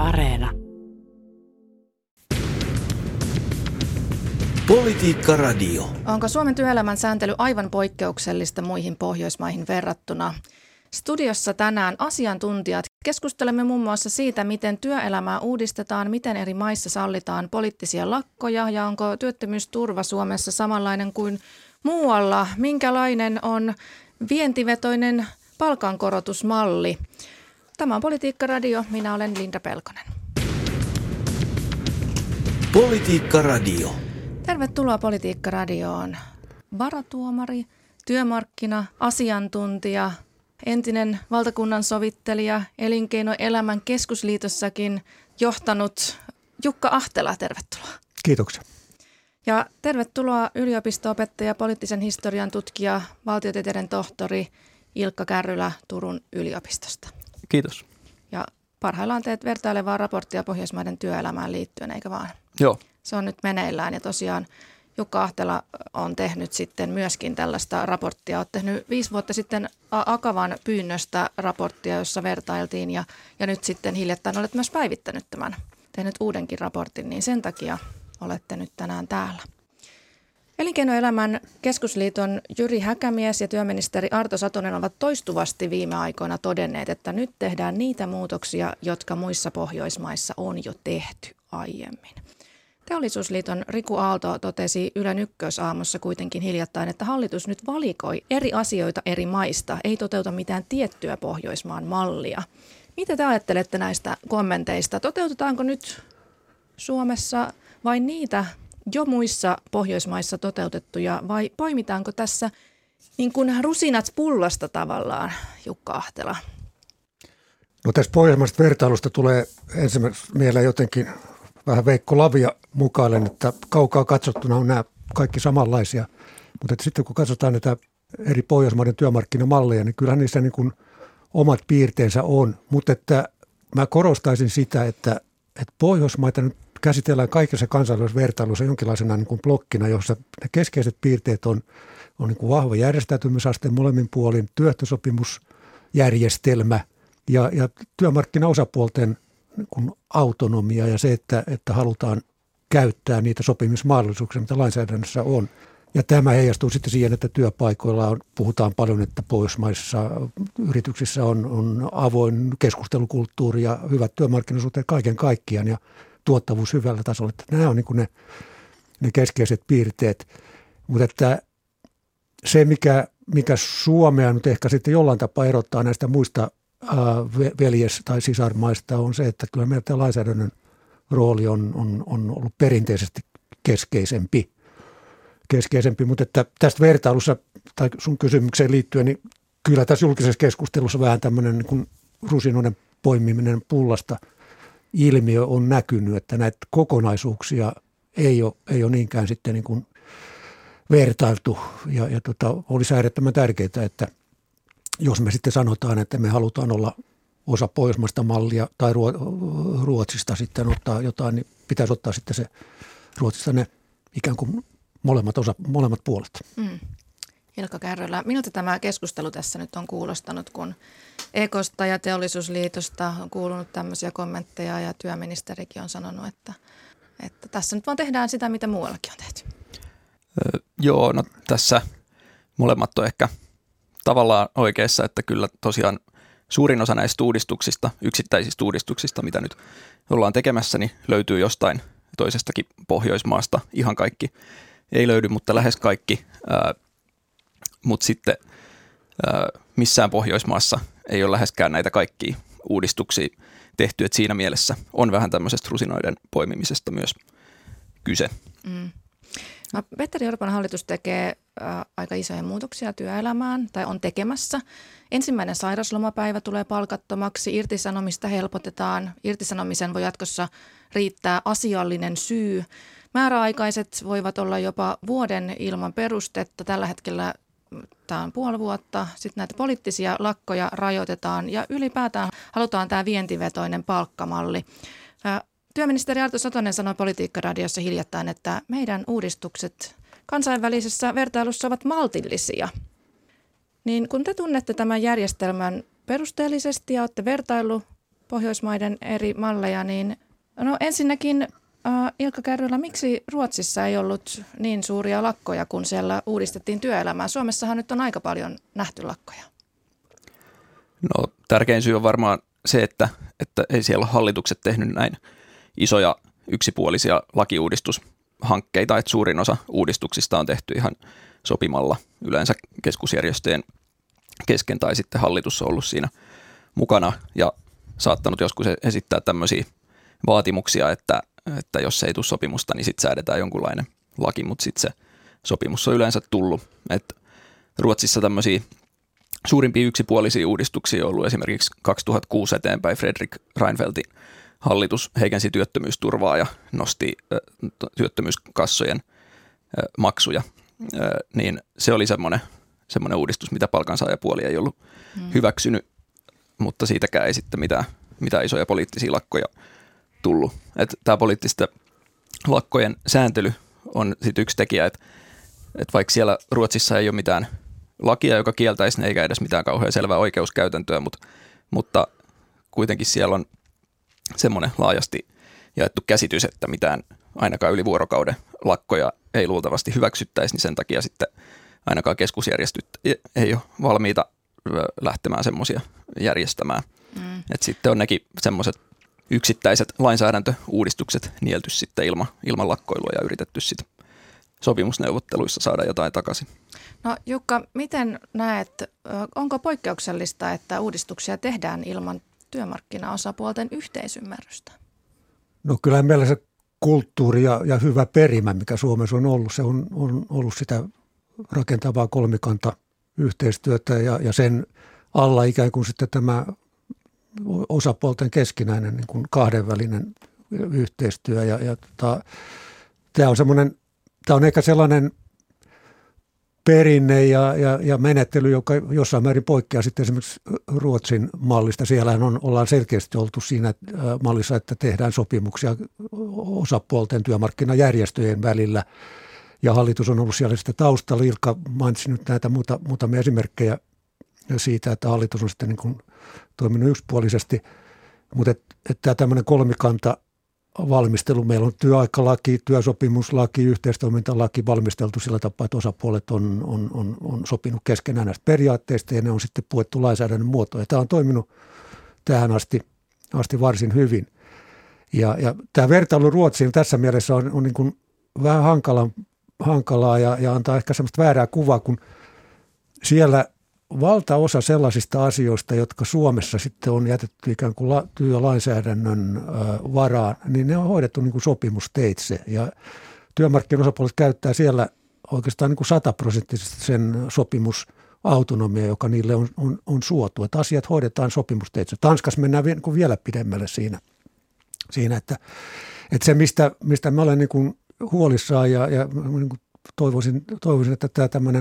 Areena. Politiikka Radio. Onko Suomen työelämän sääntely aivan poikkeuksellista muihin Pohjoismaihin verrattuna? Studiossa tänään asiantuntijat. Keskustelemme muun muassa siitä, miten työelämää uudistetaan, miten eri maissa sallitaan poliittisia lakkoja ja onko työttömyysturva Suomessa samanlainen kuin muualla. Minkälainen on vientivetoinen palkankorotusmalli? Tämä on Politiikka Radio. Minä olen Linda Pelkonen. Politiikka Radio. Tervetuloa Politiikka Radioon. Varatuomari, työmarkkina, asiantuntija, entinen valtakunnan sovittelija, Elinkeinoelämän keskusliitossakin johtanut Jukka Ahtela. Tervetuloa. Kiitoksia. Ja tervetuloa yliopisto-opettaja, poliittisen historian tutkija, valtiotieteiden tohtori Ilkka Kärrylä Turun yliopistosta. Kiitos. Ja parhaillaan teet vertailevaa raporttia Pohjoismaiden työelämään liittyen, eikä vaan? Joo. Se on nyt meneillään ja tosiaan Jukka Ahtela on tehnyt sitten myöskin tällaista raporttia. Olet tehnyt 5 vuotta sitten Akavan pyynnöstä raporttia, jossa vertailtiin ja nyt sitten hiljattain olet myös päivittänyt tämän, tehnyt uudenkin raportin, niin sen takia olette nyt tänään täällä. Elinkeinoelämän keskusliiton Jyri Häkämies ja työministeri Arto Satonen ovat toistuvasti viime aikoina todenneet, että nyt tehdään niitä muutoksia, jotka muissa Pohjoismaissa on jo tehty aiemmin. Teollisuusliiton Riku Aalto totesi Ylen Ykkösaamussa kuitenkin hiljattain, että hallitus nyt valikoi eri asioita eri maista, ei toteuta mitään tiettyä Pohjoismaan mallia. Mitä te ajattelette näistä kommenteista? Toteutetaanko nyt Suomessa vain niitä jo muissa Pohjoismaissa toteutettuja vai poimitaanko tässä niin kuin rusinat pullasta tavallaan, Jukka Ahtela? No tässä pohjoismaisesta vertailusta tulee ensimmäisenä mieleen jotenkin vähän Veikko Lavia mukaillen, että kaukaa katsottuna on nämä kaikki samanlaisia. Mutta sitten kun katsotaan näitä eri Pohjoismaiden työmarkkinamalleja, niin kyllähän niissä niin kuin omat piirteensä on. Mutta että mä korostaisin sitä, että Pohjoismaita nyt käsitellään kaikessa kansainvälisessä vertailussa jonkinlaisena niin kuin blokkina, jossa ne keskeiset piirteet on niin kuin vahva järjestäytymisaste molemmin puolin, työehtosopimusjärjestelmä ja työmarkkinaosapuolten niin kuin autonomia ja se, että halutaan käyttää niitä sopimismahdollisuuksia, mitä lainsäädännössä on. Ja tämä heijastuu sitten siihen, että työpaikoilla puhutaan paljon, että pohjoismaisissa yrityksissä on avoin keskustelukulttuuri ja hyvät työmarkkinasuhteet kaiken kaikkiaan ja tuottavuus hyvällä tasolla. Että nämä on niin kuin ne keskeiset piirteet. Mutta että se, mikä Suomea nyt ehkä sitten jollain tapaa erottaa näistä muista veljes- tai sisarmaista, on se, että kyllä meidän lainsäädännön rooli on ollut perinteisesti keskeisempi. Mutta että tästä vertailussa tai sun kysymykseen liittyen, niin kyllä tässä julkisessa keskustelussa vähän tämmöinen niin kuin rusinoiden poimiminen pullasta ilmiö on näkynyt, että näitä kokonaisuuksia ei ole niinkään sitten niin kuin vertailtu ja olisi äärettömän tärkeää, että jos me sitten sanotaan, että me halutaan olla osa pohjoismaista mallia tai Ruotsista sitten ottaa jotain, niin pitäisi ottaa sitten se Ruotsista ne ikään kuin molemmat puolet. Ilkka Kärrylä, miltä tämä keskustelu tässä nyt on kuulostanut, kun EK:sta ja Teollisuusliitosta on kuulunut tämmöisiä kommentteja ja työministerikin on sanonut, että tässä nyt vaan tehdään sitä, mitä muuallakin on tehty? Joo, no tässä molemmat on ehkä tavallaan oikeassa, että kyllä tosiaan suurin osa näistä uudistuksista, yksittäisistä uudistuksista, mitä nyt ollaan tekemässä, niin löytyy jostain toisestakin Pohjoismaasta. Ihan kaikki ei löydy, mutta lähes kaikki. Mutta sitten missään Pohjoismaassa ei ole läheskään näitä kaikkia uudistuksia tehty, että siinä mielessä on vähän tämmöisestä rusinoiden poimimisesta myös kyse. No, Petteri Orpon hallitus tekee aika isoja muutoksia työelämään tai on tekemässä. Ensimmäinen sairauslomapäivä tulee palkattomaksi, irtisanomista helpotetaan, irtisanomisen voi jatkossa riittää asiallinen syy. Määräaikaiset voivat olla jopa vuoden ilman perustetta, tällä hetkellä tämä on 5 vuotta. Sitten näitä poliittisia lakkoja rajoitetaan ja ylipäätään halutaan tämä vientivetoinen palkkamalli. Työministeri Arto Satonen sanoi Politiikka-radiossa hiljattain, että meidän uudistukset kansainvälisessä vertailussa ovat maltillisia. Niin kun te tunnette tämän järjestelmän perusteellisesti ja olette vertaillut Pohjoismaiden eri malleja, niin no ensinnäkin Ilkka Kärrylä, miksi Ruotsissa ei ollut niin suuria lakkoja, kun siellä uudistettiin työelämää? Suomessahan nyt on aika paljon nähty lakkoja. No tärkein syy on varmaan se, että ei siellä ole hallitukset tehnyt näin isoja yksipuolisia lakiuudistushankkeita, että suurin osa uudistuksista on tehty ihan sopimalla yleensä keskusjärjestöjen kesken tai sitten hallitus on ollut siinä mukana ja saattanut joskus esittää tämmöisiä vaatimuksia, että jos ei tule sopimusta, niin sitten säädetään jonkunlainen laki, mutta sitten se sopimus on yleensä tullut. Et Ruotsissa tämmöisiä suurimpia yksipuolisia uudistuksia on ollut esimerkiksi 2006 eteenpäin Fredrik Reinfeldtin hallitus heikensi työttömyysturvaa ja nosti työttömyyskassojen maksuja, niin se oli semmoinen uudistus, mitä palkansaajapuoli ei ollut hyväksynyt, mutta siitäkään ei sitten mitään isoja poliittisia lakkoja tullut. Tämä poliittisten lakkojen sääntely on sitten yksi tekijä, että vaikka siellä Ruotsissa ei ole mitään lakia, joka kieltäisi ne, eikä edes mitään kauhean selvää oikeuskäytäntöä, mutta kuitenkin siellä on semmoinen laajasti jaettu käsitys, että mitään ainakaan yli vuorokauden lakkoja ei luultavasti hyväksyttäisi, niin sen takia sitten ainakaan keskusjärjestöt ei ole valmiita lähtemään semmoisia järjestämään. Et sitten on nekin semmoiset yksittäiset lainsäädäntöuudistukset nielty sitten ilman lakkoilua ja yritetty sitten sopimusneuvotteluissa saada jotain takaisin. No Jukka, miten näet, onko poikkeuksellista, että uudistuksia tehdään ilman työmarkkinaosapuolten yhteisymmärrystä? No kyllä meillä se kulttuuri ja hyvä perimä, mikä Suomessa on ollut, se on ollut sitä rakentavaa kolmikanta yhteistyötä ja sen alla ikään kuin sitten tämä osapuolten keskinäinen niin kuin kahdenvälinen yhteistyö tämä on ehkä sellainen perinne ja menettely, joka jossain määrin poikkeaa sitten esimerkiksi Ruotsin mallista. Siellähän ollaan selkeästi oltu siinä mallissa, että tehdään sopimuksia osapuolten työmarkkinajärjestöjen välillä ja hallitus on ollut siellä sitten taustalla. Ilkka mainitsi nyt näitä muutamia esimerkkejä siitä, että hallitus on sitten niin kuin toiminut yksipuolisesti, mutta tämä tämmöinen kolmikanta valmistelu. Meillä on työaikalaki, työsopimuslaki, yhteistoimintalaki valmisteltu sillä tapaa, että osapuolet on sopinut keskenään näistä periaatteista ja ne on sitten puettu lainsäädännön muotoon. Ja tämä on toiminut tähän asti varsin hyvin. Ja tämä vertailu Ruotsiin tässä mielessä on niin kuin vähän hankalaa ja antaa ehkä semmoista väärää kuvaa, kun siellä valtaosa sellaisista asioista, jotka Suomessa sitten on jätetty ikään kuin työlainsäädännön varaan, niin ne on hoidettu niin kuin sopimusteitse. Ja työmarkkinaosapuolet käyttää siellä oikeastaan niin kuin 100% sen sopimusautonomia, joka niille on suotu. Että asiat hoidetaan sopimusteitse. Tanskassa mennään vielä pidemmälle siinä että se, mistä mä olen niin kuin huolissaan ja niin kuin toivoisin, että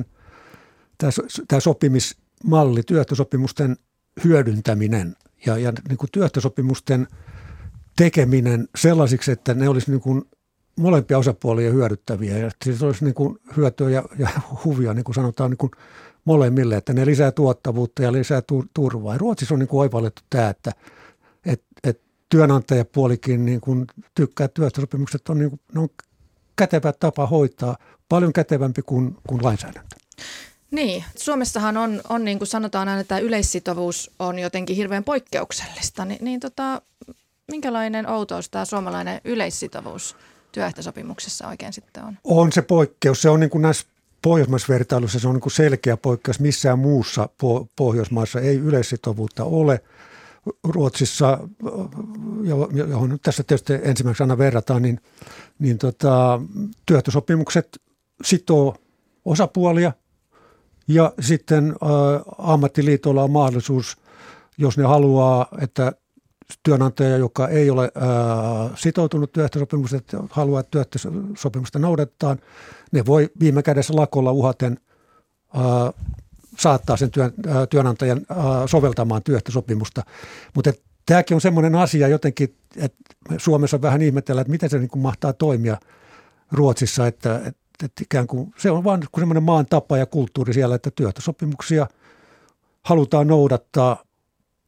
tämä sopimismalli, työehtosopimusten hyödyntäminen ja niin kuin työehtosopimusten tekeminen sellaisiksi, että ne olisi niin kuin molempia osapuolia hyödyttäviä ja siis olisi niin kuin hyötyä ja huvia, niin kuin sanotaan, niin kuin molemmille, että ne lisää tuottavuutta ja lisää turvaa. Ja Ruotsissa on niin kuin oivallettu tämä, että työnantajapuolikin niin kuin tykkää työehtosopimukset, ne on kätevä tapa hoitaa, paljon kätevämpi kuin lainsäädäntö. Niin, Suomessahan on niin kuin sanotaan aina, että yleissitovuus on jotenkin hirveän poikkeuksellista. Minkälainen outous tämä suomalainen yleissitovuus työehtosopimuksessa oikein sitten on? On se poikkeus. Se on niin kuin näissä pohjoismaisvertailuissa se on niin kuin selkeä poikkeus. Missään muussa Pohjoismaassa ei yleissitovuutta ole. Ruotsissa, johon tässä tietysti ensimmäisenä aina verrataan, niin työehtosopimukset sitoo osapuolia. Ja sitten ammattiliitolla on mahdollisuus, jos ne haluaa, että työnantaja, joka ei ole sitoutunut työehtosopimukseen, että haluaa, että työehtosopimusta noudatetaan, ne voi viime kädessä lakolla uhaten saattaa sen työnantajan soveltamaan työehtosopimusta. Mutta tämäkin on semmoinen asia jotenkin, että Suomessa vähän ihmetellään, että miten se niin kuin mahtaa toimia Ruotsissa, että ikään kuin se on vain semmoinen maan tapa ja kulttuuri siellä, että työehtosopimuksia halutaan noudattaa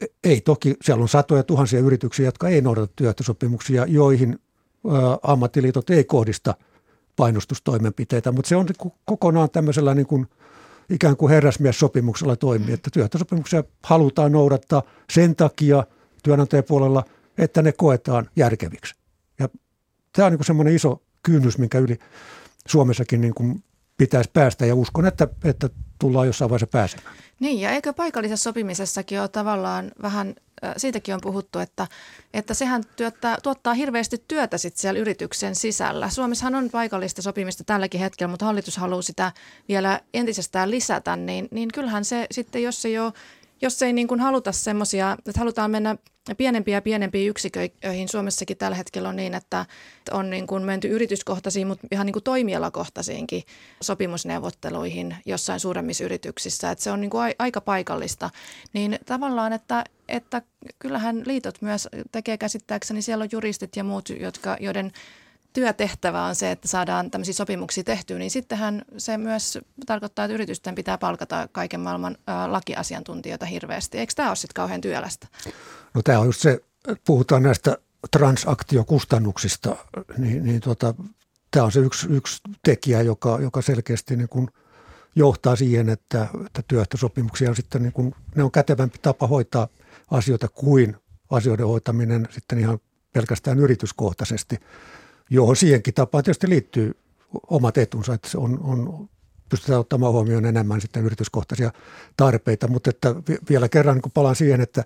ei toki, siellä on satoja tuhansia yrityksiä, jotka ei noudata työehtosopimuksia, joihin ammattiliitot ei kohdista painostustoimenpiteitä, mutta se on kokonaan tämmöisellä niin kuin ikään kuin herrasmies-sopimuksella toimii, että työehtosopimuksia halutaan noudattaa sen takia työnantajapuolella, että ne koetaan järkeviksi. Ja tämä on niin kuin semmoinen iso kynnys, minkä yli Suomessakin niin kuin pitäisi päästä ja uskon, että tullaan jossain vaiheessa pääsemään. Niin, ja eikö paikallisessa sopimisessakin ole tavallaan vähän, siitäkin on puhuttu, että sehän tuottaa hirveästi työtä sitten siellä yrityksen sisällä. Suomessahan on paikallista sopimista tälläkin hetkellä, mutta hallitus haluaa sitä vielä entisestään lisätä, niin kyllähän se sitten, jos ei niin kuin haluta semmoisia, että halutaan mennä pienempiin yksiköihin. Suomessakin tällä hetkellä on niin, että on niin kuin menty yrityskohtaisiin, mutta ihan niin kuin toimialakohtaisiinkin sopimusneuvotteluihin jossain suuremmissa yrityksissä. Että se on niin kuin aika paikallista. Niin tavallaan, että kyllähän liitot myös tekee käsittääkseni, siellä on juristit ja muut, joiden työtehtävä on se, että saadaan tämmöisiä sopimuksia tehtyä, niin sittenhän se myös tarkoittaa, että yritysten pitää palkata kaiken maailman lakiasiantuntijoita hirveästi. Eikö tämä ole sitten kauhean työlästä? No tämä on just se, puhutaan näistä transaktiokustannuksista, niin tämä on se yksi tekijä, joka selkeästi niin kuin johtaa siihen, että työehtosopimuksia on sitten niin kuin, ne on kätevämpi tapa hoitaa asioita kuin asioiden hoitaminen sitten ihan pelkästään yrityskohtaisesti, johon siihenkin tapaan tietysti liittyy omat etunsa, että se pystytään ottamaan huomioon enemmän sitten yrityskohtaisia tarpeita, mutta että vielä kerran niin palaan siihen, että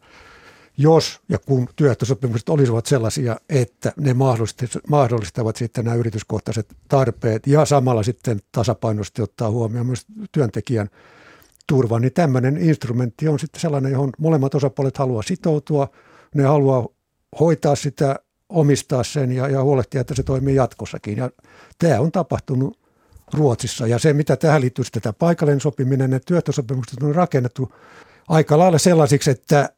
jos ja kun työehtosopimukset olisivat sellaisia, että ne mahdollistavat sitten nämä yrityskohtaiset tarpeet ja samalla sitten tasapainoisesti ottaa huomioon myös työntekijän turvan, niin tämmöinen instrumentti on sitten sellainen, johon molemmat osapuolet haluaa sitoutua, ne haluaa hoitaa sitä, omistaa sen ja huolehtia, että se toimii jatkossakin. Ja tämä on tapahtunut Ruotsissa. Ja se, mitä tähän liittyy, sitten tämä paikallinen sopiminen, ne työehtosopimukset on rakennettu aika lailla sellaisiksi,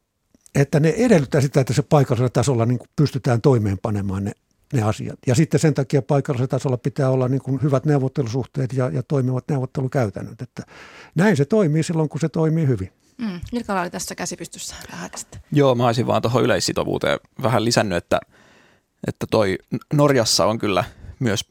että ne edellyttää sitä, että se paikallisella tasolla niin kuin pystytään toimeenpanemaan ne asiat. Ja sitten sen takia paikallisella tasolla pitää olla niin kuin hyvät neuvottelusuhteet ja toimivat neuvottelukäytännöt. Että näin se toimii silloin, kun se toimii hyvin. Ilkala oli tässä käsipystyssä vähän sitten. Joo, mä olisin vaan tuohon yleissitovuuteen vähän lisännyt, että toi Norjassa on kyllä myös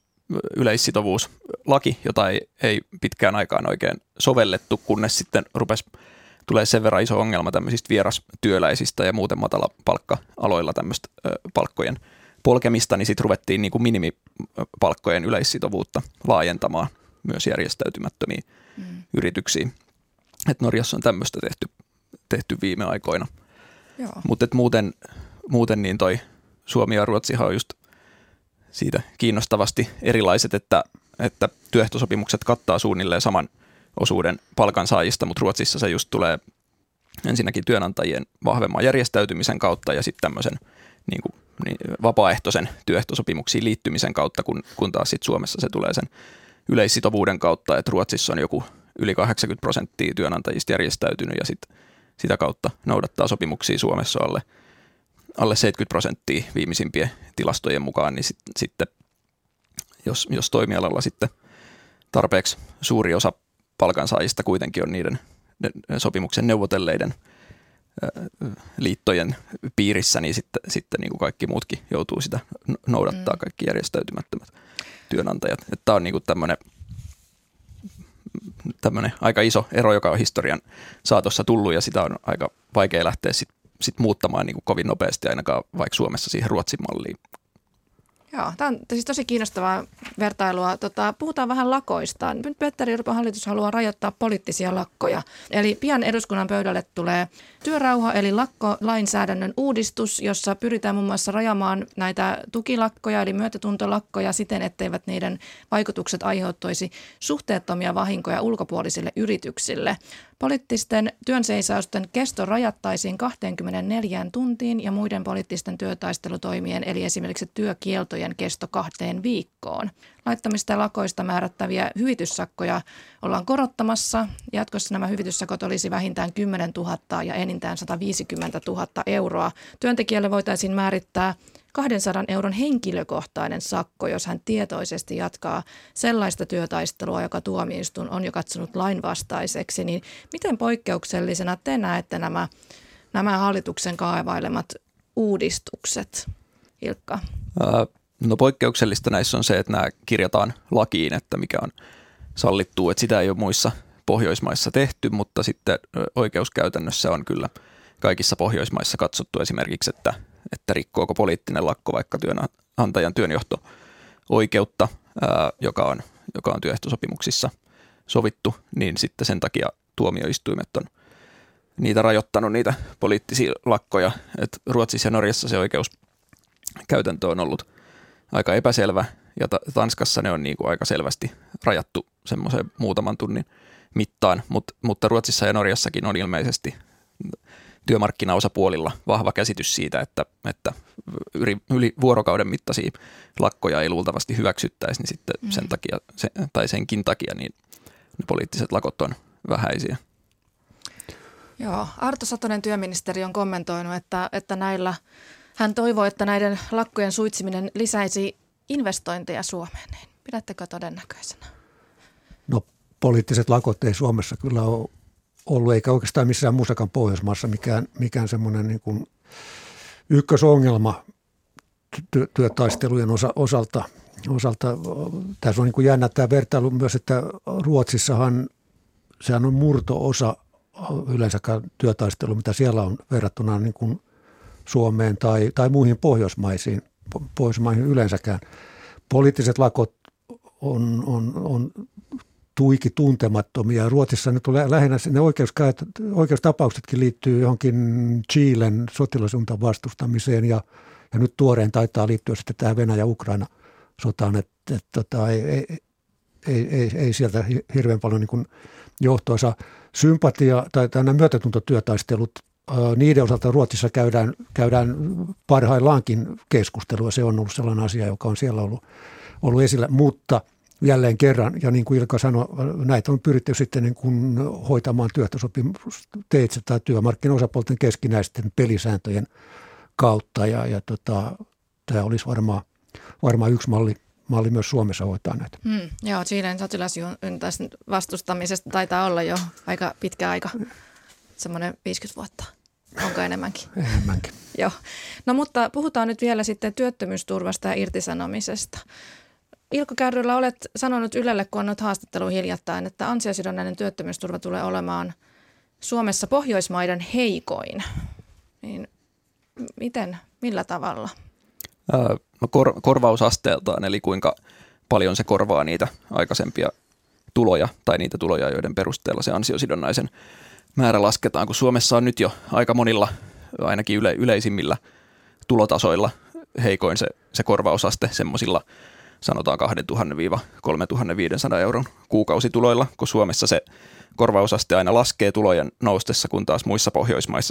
yleissitovuuslaki, jota ei pitkään aikaan oikein sovellettu, kunnes sitten tulee sen verran iso ongelma tämmöisistä vierastyöläisistä ja muuten matala palkka-aloilla tämmöistä palkkojen polkemista, niin sitten ruvettiin niin kuin minimipalkkojen yleissitovuutta laajentamaan myös järjestäytymättömiin yrityksiin. Et Norjassa on tämmöistä tehty viime aikoina. Mutta muuten niin toi Suomi ja Ruotsihan on just siitä kiinnostavasti erilaiset, että työehtosopimukset kattaa suunnilleen saman osuuden palkansaajista, mutta Ruotsissa se just tulee ensinnäkin työnantajien vahvemman järjestäytymisen kautta ja sitten tämmöisen vapaaehtoisen työehtosopimuksiin liittymisen kautta, kun taas sitten Suomessa se tulee sen yleissitovuuden kautta, että Ruotsissa on joku yli 80% työnantajista järjestäytynyt ja sitä kautta noudattaa sopimuksia. Suomessa alle 70% viimeisimpien tilastojen mukaan, niin sitten jos toimialalla sitten tarpeeksi suuri osa palkansaajista kuitenkin on niiden sopimuksen neuvotelleiden liittojen piirissä, niin sitten niin kuin kaikki muutkin joutuu sitä noudattaa, kaikki järjestäytymättömät työnantajat. Tämä on niin kuin tämmöinen aika iso ero, joka on historian saatossa tullut, ja sitä on aika vaikea lähteä sit muuttamaan niin kuin kovin nopeasti, ainakaan vaikka Suomessa siihen Ruotsin malliin. Joo, tämä on siis tosi kiinnostavaa vertailua. Puhutaan vähän lakoista. Nyt Petteri Orpon hallitus haluaa rajoittaa poliittisia lakkoja. Eli pian eduskunnan pöydälle tulee työrauha eli lakkolainsäädännön uudistus, jossa pyritään muun muassa rajamaan näitä tukilakkoja eli myötätuntolakkoja siten, etteivät niiden vaikutukset aiheuttaisi suhteettomia vahinkoja ulkopuolisille yrityksille. Poliittisten työnseisausten kesto rajattaisiin 24 tuntiin ja muiden poliittisten työtaistelutoimien eli esimerkiksi työkieltojen kesto 2 viikkoon. Laittamista ja lakoista määrättäviä hyvityssakkoja ollaan korottamassa. Jatkossa nämä hyvityssakot olisi vähintään 10 000 ja enintään 150 000 euroa. Työntekijälle voitaisiin määrittää 200 euron henkilökohtainen sakko, jos hän tietoisesti jatkaa sellaista työtaistelua, joka tuomioistuin on jo katsonut lainvastaiseksi. Niin miten poikkeuksellisena te näette nämä nämä hallituksen kaavailemat uudistukset, Ilkka? No poikkeuksellista näissä on se, että nämä kirjataan lakiin, että mikä on sallittua, että sitä ei ole muissa Pohjoismaissa tehty, mutta sitten oikeuskäytännössä on kyllä kaikissa Pohjoismaissa katsottu esimerkiksi, että rikkooko poliittinen lakko vaikka työnantajan työnjohto-oikeutta, joka on työehtosopimuksissa sovittu, niin sitten sen takia tuomioistuimet on niitä rajoittanut, niitä poliittisia lakkoja. Et Ruotsissa ja Norjassa se oikeuskäytäntö on ollut aika epäselvä, ja Tanskassa ne on niin kuin aika selvästi rajattu semmoiseen muutaman tunnin mittaan, mutta Ruotsissa ja Norjassakin on ilmeisesti työmarkkinaosapuolilla vahva käsitys siitä, että yli vuorokauden mittaisia lakkoja ei luultavasti hyväksyttäisi, niin sitten sen takia, senkin takia niin ne poliittiset lakot on vähäisiä. Joo, Arto Satonen työministeri on kommentoinut, että hän toivoo, että näiden lakkojen suitsiminen lisäisi investointeja Suomeen. Pidättekö todennäköisenä? No poliittiset lakot ei Suomessa kyllä ole ollut, eikä oikeastaan missään muussakaan Pohjoismaassa mikään semmoinen niin kuin ykkösongelma työtaistelujen osalta. Tässä on niin kuin jännä tämä vertailu myös, että Ruotsissahan sehän on murto-osa yleensäkään työtaistelu, mitä siellä on verrattuna niin kuin Suomeen tai muihin Pohjoismaihin yleensäkään. Poliittiset lakot on tuiki tuntemattomia. Ruotsissa ne tulee lähinnä, ne oikeustapauksetkin liittyy johonkin Chilen sotilasuntan vastustamiseen ja nyt tuoreen taitaa liittyä sitten tähän Venäjä-Ukraina-sotaan, että ei sieltä hirveän paljon niin kuin johtoisa sympatia tai nämä myötätuntotyötaistelut, niiden osalta Ruotsissa käydään parhaillaankin keskustelua. Se on ollut sellainen asia, joka on siellä ollut esillä, mutta jälleen kerran, ja niin kuin Ilkka sanoi, näitä on pyritty sitten niin kuin hoitamaan työehtosopimusteitse tai työmarkkinaosapuolten keskinäisten pelisääntöjen kautta, ja tämä olisi varmaan yksi malli myös Suomessa hoitaa näitä. Joo, Chilen sotilasjuntan vastustamisesta taitaa olla jo aika pitkä aika, semmoinen 50 vuotta. Onko enemmänkin? Enemmänkin. Joo. No mutta puhutaan nyt vielä sitten työttömyysturvasta ja irtisanomisesta. Ilkka Kärrylä, olet sanonut Ylelle, kun annot haastattelun hiljattain, että ansiosidonnainen työttömyysturva tulee olemaan Suomessa Pohjoismaiden heikoin. Niin millä tavalla? No korvausasteeltaan, eli kuinka paljon se korvaa niitä aikaisempia tuloja tai niitä tuloja, joiden perusteella se ansiosidonnaisen määrä lasketaan, kun Suomessa on nyt jo aika monilla, ainakin yleisimmillä tulotasoilla heikoin se korvausaste semmoisilla sanotaan 2 000–3 500 euron kuukausituloilla, kun Suomessa se korvausaste aina laskee tulojen noustessa, kun taas muissa Pohjoismaissa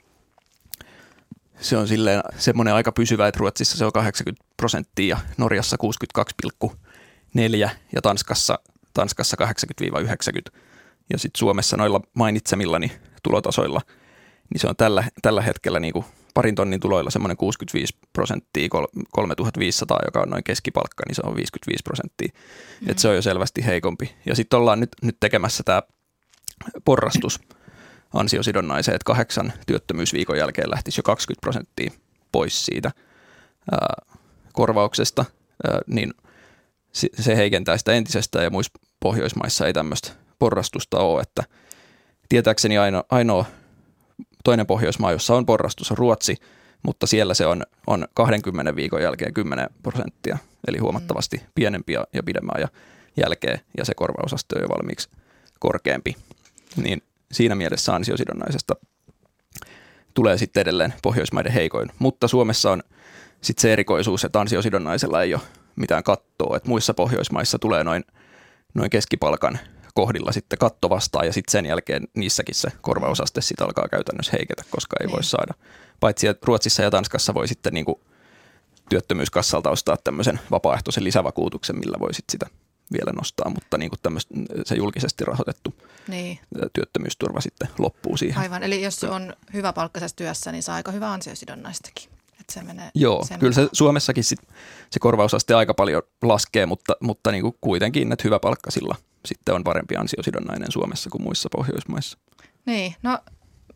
se on silleen semmoinen aika pysyvä, että Ruotsissa se on 80% ja Norjassa 62,4% ja Tanskassa 80–90%. Ja sitten Suomessa noilla mainitsemillani tulotasoilla, niin se on tällä hetkellä niin kuin 2 tonnin tuloilla semmoinen 65%, 3 500, joka on noin keskipalkka, niin se on 55%. Että se on jo selvästi heikompi. Ja sitten ollaan nyt tekemässä tämä porrastus ansiosidonnaiseen, että 8 työttömyysviikon jälkeen lähtisi jo 20% pois siitä korvauksesta, niin se heikentää sitä entisestään ja muissa Pohjoismaissa ei tämmöistä porrastusta ole, että tietääkseni ainoa toinen Pohjoismaa, jossa on porrastus, on Ruotsi, mutta siellä se on 20 viikon jälkeen 10%, eli huomattavasti pienempi ja pidemmän ajan jälkeen, ja se korvausaste on jo valmiiksi korkeampi. Niin siinä mielessä ansiosidonnaisesta tulee sitten edelleen Pohjoismaiden heikoin, mutta Suomessa on sitten se erikoisuus, että ansiosidonnaisella ei ole mitään kattoa, että muissa Pohjoismaissa tulee noin keskipalkan kohdilla sitten katto vastaan ja sitten sen jälkeen niissäkin se korvausaste sitten alkaa käytännössä heiketä, koska ei voi saada. Paitsi että Ruotsissa ja Tanskassa voi sitten niin kuin työttömyyskassalta ostaa tämmöisen vapaaehtoisen lisävakuutuksen, millä voi sitten sitä vielä nostaa, mutta niin kuin se julkisesti rahoitettu työttömyysturva sitten loppuu siihen. Aivan, eli jos on hyvä palkkaisessa työssä, niin saa aika hyvä ansiosidonnaistakin. Se menee kyllä se Suomessakin se korvausaste aika paljon laskee, mutta niin kuin kuitenkin, että hyvä palkkasilla sitten on parempi ansiosidonnainen Suomessa kuin muissa Pohjoismaissa. Niin, no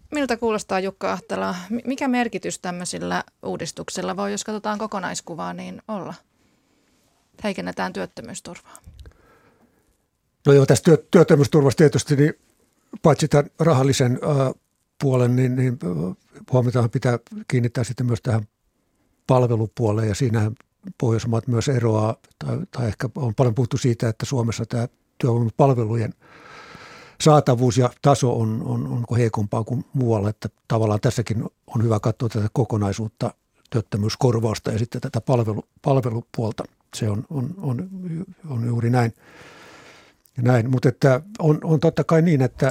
Miltä kuulostaa Jukka Ahtela? Mikä merkitys tämmöisillä uudistuksilla voi, jos katsotaan kokonaiskuvaa, niin olla? Heikennetään työttömyysturvaa. No joo, tästä työttömyysturvasta tietysti, niin paitsi tämän rahallisen puolen, niin huomioon pitää kiinnittää sitten myös tähän palvelupuoleen, ja siinähän Pohjoismaat myös eroaa, tai ehkä on paljon puhuttu siitä, että Suomessa tämä työvoimapalvelujen saatavuus ja taso on heikompaa kuin muualla, että tavallaan tässäkin on hyvä katsoa tätä kokonaisuutta, työttömyyskorvausta ja sitten tätä palvelupuolta. Se on juuri näin. Mutta että on totta kai niin, että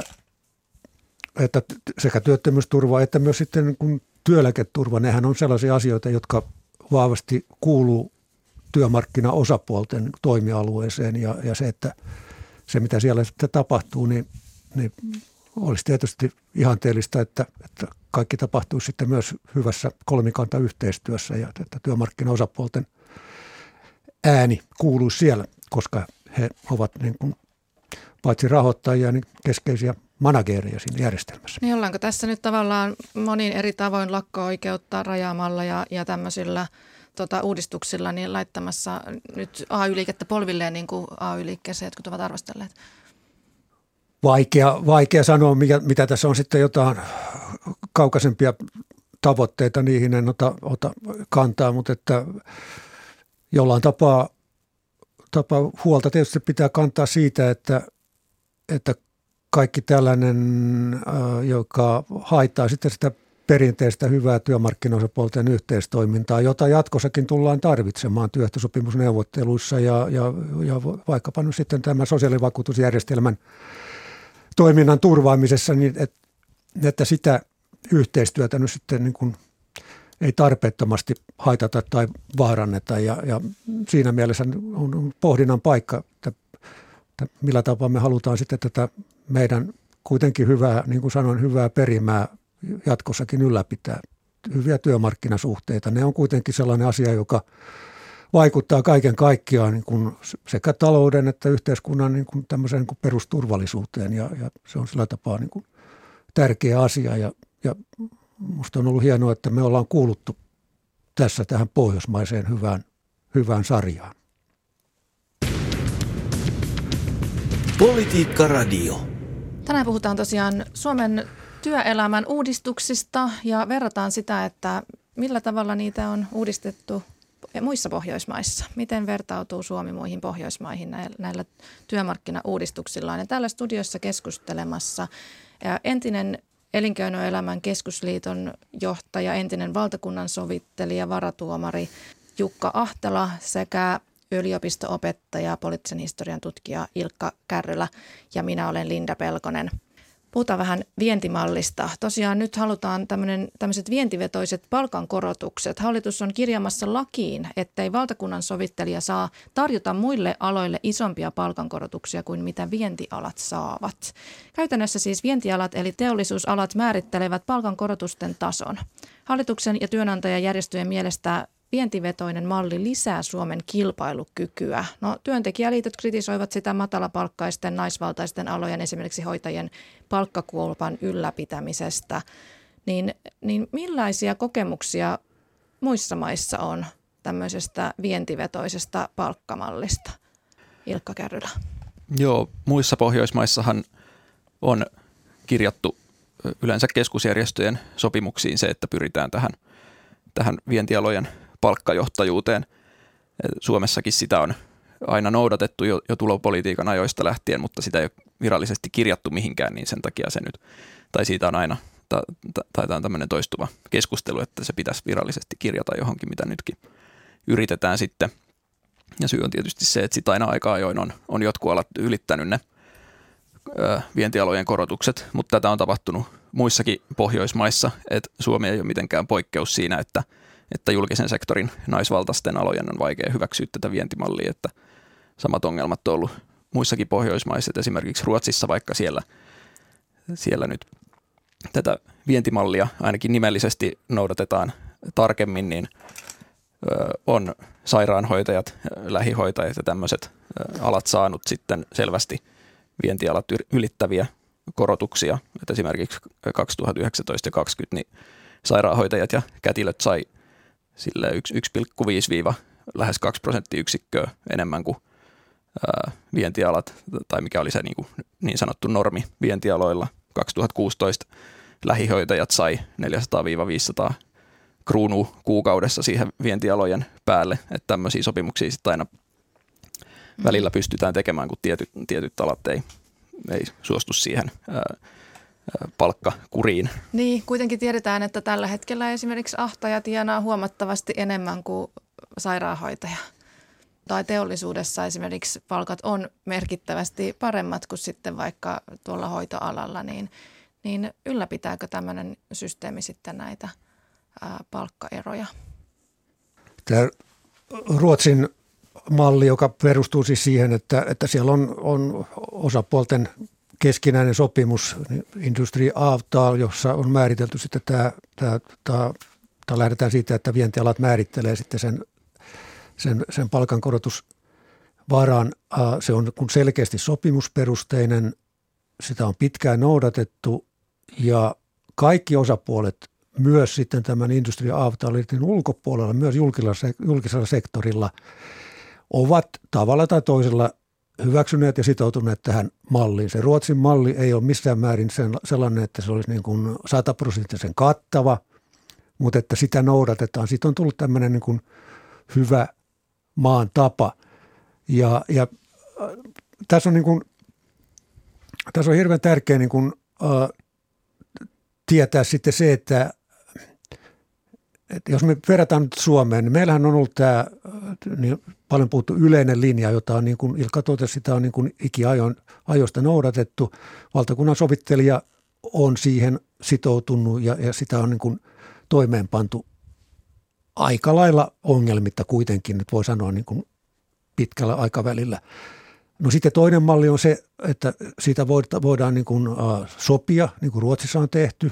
sekä työttömyysturva että myös sitten kun työeläketurva, nehän on sellaisia asioita, jotka vahvasti kuuluu työmarkkinaosapuolten toimialueeseen ja se, että se mitä siellä sitten tapahtuu, niin olisi tietysti ihanteellista, että kaikki tapahtuisi sitten myös hyvässä kolmikantayhteistyössä ja että työmarkkinaosapuolten ääni kuuluisi siellä, koska he ovat niin kuin paitsi rahoittajia, niin keskeisiä managereja siinä järjestelmässä. Niin ollaanko tässä nyt tavallaan monin eri tavoin lakko-oikeutta rajaamalla ja tämmöisillä uudistuksilla niin laittamassa nyt AY-liikettä polvilleen niin kuin AY-liikkeessä jotkut ovat arvostelleet? Vaikea sanoa, mitä tässä on sitten jotain kaukaisempia tavoitteita, niihin en ota kantaa, mutta että jollain tapaa huolta tietysti pitää kantaa siitä, että kaikki tällainen, joka haittaa sitten sitä perinteistä hyvää työmarkkinaosapuolten yhteistoimintaa, jota jatkossakin tullaan tarvitsemaan työehtosopimusneuvotteluissa ja vaikkapa nyt sitten tämän sosiaalivakuutusjärjestelmän toiminnan turvaamisessa, niin että sitä yhteistyötä nyt sitten niin kuin ei tarpeettomasti haitata tai vaaranneta ja siinä mielessä on pohdinnan paikka, että millä tapaa me halutaan sitten tätä meidän kuitenkin hyvää, niin kuin sanoin, hyvää perimää jatkossakin ylläpitää. Hyviä työmarkkinasuhteita, ne on kuitenkin sellainen asia, joka vaikuttaa kaiken kaikkiaan niin kuin sekä talouden että yhteiskunnan niin kuin tämmöiseen niin kuin perusturvallisuuteen ja se on sillä tapaa niin kuin tärkeä asia ja musta on ollut hienoa, että me ollaan kuuluttu tässä tähän pohjoismaiseen hyvään sarjaan. Politiikka Radio. Tänään puhutaan tosiaan Suomen työelämän uudistuksista ja verrataan sitä, että millä tavalla niitä on uudistettu muissa Pohjoismaissa. Miten vertautuu Suomi muihin Pohjoismaihin näillä työmarkkinauudistuksillaan. Ja täällä studiossa keskustelemassa entinen Elinkeinoelämän keskusliiton johtaja, entinen valtakunnan sovittelija, varatuomari Jukka Ahtela sekä yliopisto-opettaja, poliittisen historian tutkija Ilkka Kärrylä ja minä olen Linda Pelkonen. Puhutaan vähän vientimallista. Tosiaan nyt halutaan tämmöiset vientivetoiset palkankorotukset. Hallitus on kirjaamassa lakiin, ettei valtakunnan sovittelija saa tarjota muille aloille isompia palkankorotuksia kuin mitä vientialat saavat. Käytännössä siis vientialat eli teollisuusalat määrittelevät palkankorotusten tason. Hallituksen ja työnantajajärjestöjen mielestä vientivetoinen malli lisää Suomen kilpailukykyä. No, työntekijäliitot kritisoivat sitä matalapalkkaisten naisvaltaisten alojen, esimerkiksi hoitajien palkkakuopan ylläpitämisestä. Niin millaisia kokemuksia muissa maissa on tämmöisestä vientivetoisesta palkkamallista? Ilkka Kärrylä. Joo, muissa Pohjoismaissahan on kirjattu yleensä keskusjärjestöjen sopimuksiin se, että pyritään tähän vientialojen palkkajohtajuuteen. Suomessakin sitä on aina noudatettu jo tulopolitiikan ajoista lähtien, mutta sitä ei ole virallisesti kirjattu mihinkään, niin sen takia se nyt, tai siitä on aina taitaa tämmöinen toistuva keskustelu, että se pitäisi virallisesti kirjata johonkin, mitä nytkin yritetään sitten. Ja syy on tietysti se, että sitä aina aika ajoin on jotkut alat ylittänyt ne vientialojen korotukset, mutta tätä on tapahtunut muissakin Pohjoismaissa, että Suomi ei ole mitenkään poikkeus siinä, että julkisen sektorin naisvaltaisten alojen on vaikea hyväksyä tätä vientimallia, että samat ongelmat on ollut muissakin Pohjoismaissa, että esimerkiksi Ruotsissa, vaikka siellä nyt tätä vientimallia ainakin nimellisesti noudatetaan tarkemmin, niin on sairaanhoitajat, lähihoitajat ja tämmöiset alat saanut sitten selvästi vientialat ylittäviä korotuksia. Et esimerkiksi 2019 ja 2020 niin sairaanhoitajat ja kätilöt sai sille 1,5 lähes 2 prosenttiyksikköä enemmän kuin vientialat, tai mikä oli se niin sanottu normi vientialoilla. 2016 lähihoitajat sai 400-500 kruunua kuukaudessa siihen vientialojen päälle, että tämmöisiä sopimuksia sitten aina välillä pystytään tekemään, kun tietyt alat ei suostu siihen palkkakuriin. Niin, kuitenkin tiedetään, että tällä hetkellä esimerkiksi ahtaja tienaa huomattavasti enemmän kuin sairaanhoitaja. Tai teollisuudessa esimerkiksi palkat on merkittävästi paremmat kuin sitten vaikka tuolla hoitoalalla, niin ylläpitääkö tämmöinen systeemi sitten näitä palkkaeroja? Tämä Ruotsin malli, joka perustuu siis siihen, että siellä on osapuolten keskinäinen sopimus, industriavtal, jossa on määritelty sitten lähdetään siitä, että vientialat määrittelee sitten sen palkankorotusvaran. Se on selkeästi sopimusperusteinen, sitä on pitkään noudatettu ja kaikki osapuolet myös sitten tämän industriavtalin ulkopuolella, myös julkisella sektorilla ovat tavalla tai toisella hyväksyneet ja sitoutuneet tähän malliin. Se Ruotsin malli ei ole missään määrin sellainen, että se olisi niin kuin 100% kattava, mutta että sitä noudatetaan. Siitä on tullut tämmöinen niin kuin hyvä maan tapa. Ja tässä on hirveän tärkeää niin kuin, tietää sitten se, että jos me verrataan nyt Suomeen, niin meillähän on ollut tämä niin paljon puhuttu yleinen linja, jota on niin kuin Ilkka totesi, sitä on niin kuin ikiajoista noudatettu. Valtakunnan sovittelija on siihen sitoutunut ja sitä on niin kuin toimeenpantu aika lailla ongelmitta kuitenkin, nyt voi sanoa niin kuin pitkällä aikavälillä. No sitten toinen malli on se, että siitä voidaan niin kuin sopia, niin kuin Ruotsissa on tehty.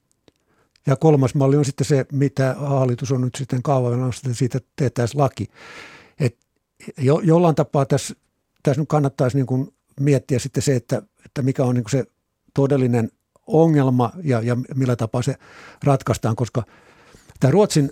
Ja kolmas malli on sitten se, mitä hallitus on nyt sitten kaavaillut, että siitä tehtäisiin laki. Et jollain tapaa tässä nyt kannattaisi niin kuin miettiä sitten se, että mikä on niin kuin se todellinen ongelma ja millä tapaa se ratkaistaan, koska tämä Ruotsin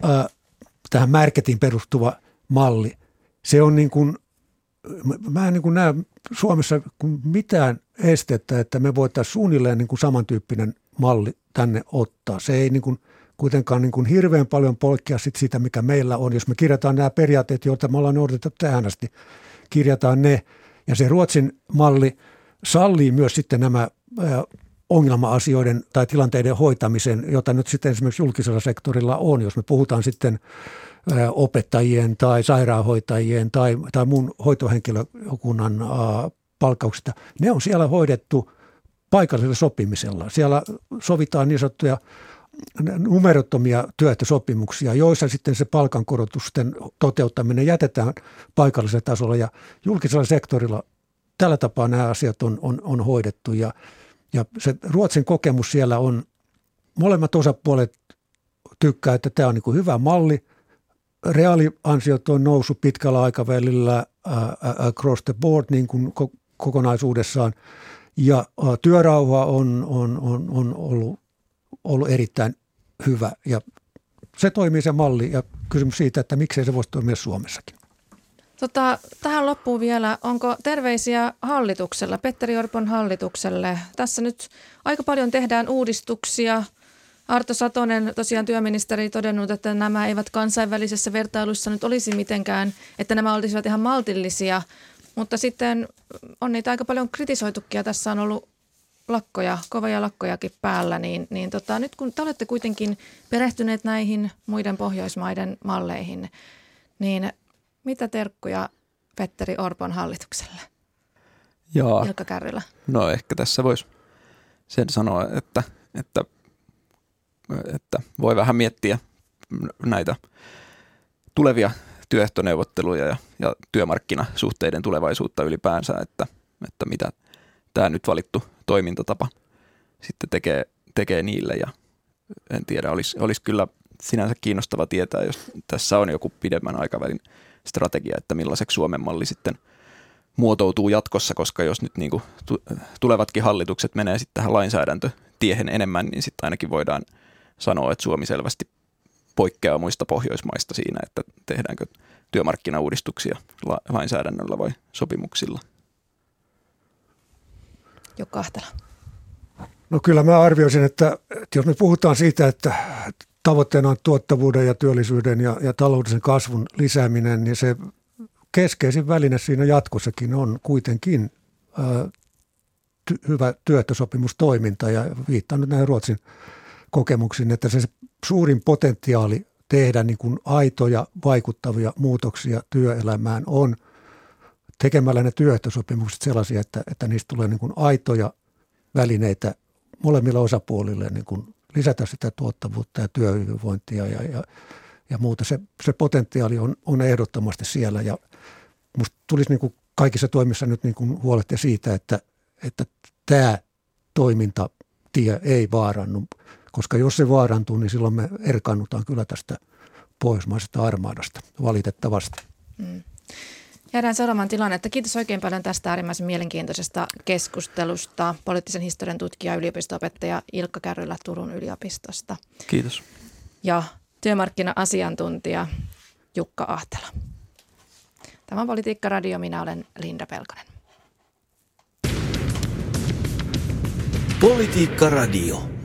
tähän märketiin perustuva malli, se on niin kuin, mä en niin kuin näe Suomessa mitään estettä, että me voitaisiin suunnilleen niin kuin samantyyppinen malli tänne ottaa. Se ei niin kuin kuitenkaan niin kuin hirveän paljon poikkea siitä, mikä meillä on. Jos me kirjataan nämä periaatteet, joita me ollaan noudatettu tähän asti, kirjataan ne. Ja se Ruotsin malli sallii myös sitten nämä ongelma-asioiden tai tilanteiden hoitamisen, jota nyt sitten esimerkiksi julkisella sektorilla on. Jos me puhutaan sitten opettajien tai sairaanhoitajien tai muun hoitohenkilökunnan palkkauksista, ne on siellä hoidettu paikallisella sopimisella. Siellä sovitaan niin sanottuja numerottomia työehtosopimuksia, joissa sitten se palkankorotusten toteuttaminen jätetään paikallisella tasolla ja julkisella sektorilla tällä tapaa nämä asiat on hoidettu ja se Ruotsin kokemus siellä on, molemmat osapuolet tykkää, että tämä on niin kuin hyvä malli. Reaaliansiot on noussut pitkällä aikavälillä across the board niin kuin kokonaisuudessaan ja työrauha on ollut erittäin hyvä ja se toimii se malli ja kysymys siitä, että miksei se voisi toimia Suomessakin. Tähän loppuun vielä, onko terveisiä hallituksella, Petteri Orpon hallitukselle? Tässä nyt aika paljon tehdään uudistuksia. Arto Satonen, tosiaan työministeri, todennut, että nämä eivät kansainvälisessä vertailussa nyt olisi mitenkään, että nämä olisivat ihan maltillisia, mutta sitten on niitä aika paljon kritisoitukin ja tässä on ollut lakkoja, kovia lakkojakin päällä, niin nyt kun te olette kuitenkin perehtyneet näihin muiden Pohjoismaiden malleihin, niin mitä terkkuja Petteri Orpon hallitukselle? Jaa. Ilkka Kärrylä. No ehkä tässä voisi sen sanoa, että voi vähän miettiä näitä tulevia työehtoneuvotteluja ja työmarkkinasuhteiden tulevaisuutta ylipäänsä, että mitä tämä nyt valittu toimintatapa sitten tekee niille ja en tiedä, olisi kyllä sinänsä kiinnostava tietää, jos tässä on joku pidemmän aikavälin strategia, että millaiseksi Suomen malli sitten muotoutuu jatkossa, koska jos nyt niin kuin tulevatkin hallitukset menee sitten tähän lainsäädäntötiehen enemmän, niin sitten ainakin voidaan sanoa, että Suomi selvästi poikkeaa muista Pohjoismaista siinä, että tehdäänkö työmarkkinauudistuksia lainsäädännöllä vai sopimuksilla. Jukka Ahtela. No kyllä mä arvioisin, että jos me puhutaan siitä, että tavoitteena on tuottavuuden ja työllisyyden ja taloudellisen kasvun lisääminen, niin se keskeisin väline siinä jatkossakin on kuitenkin hyvä työehtosopimustoiminta, ja viittaan nyt näihin Ruotsin kokemuksiin, että se suurin potentiaali tehdä niin kuin aitoja vaikuttavia muutoksia työelämään on tekemällä ne työehtosopimukset sellaisia, että niistä tulee niin kuin aitoja välineitä molemmilla osapuolille niin kuin lisätä sitä tuottavuutta ja työhyvinvointia ja muuta. Se potentiaali on ehdottomasti siellä, ja musta tulisi niin kuin kaikissa toimissa nyt niin kuin huolehtia siitä, että tämä toimintatie ei vaarannu, koska jos se vaarantuu, niin silloin me erkaannutaan kyllä tästä pohjoismaisesta armaadasta valitettavasti. Jäädään seuraamaan tilannetta. Kiitos oikein paljon tästä äärimmäisen mielenkiintoisesta keskustelusta. Poliittisen historian tutkija ja yliopisto-opettaja Ilkka Kärrylä Turun yliopistosta. Kiitos. Ja työmarkkina-asiantuntija Jukka Ahtela. Tämä on Politiikka Radio. Minä olen Linda Pelkonen. Politiikka Radio.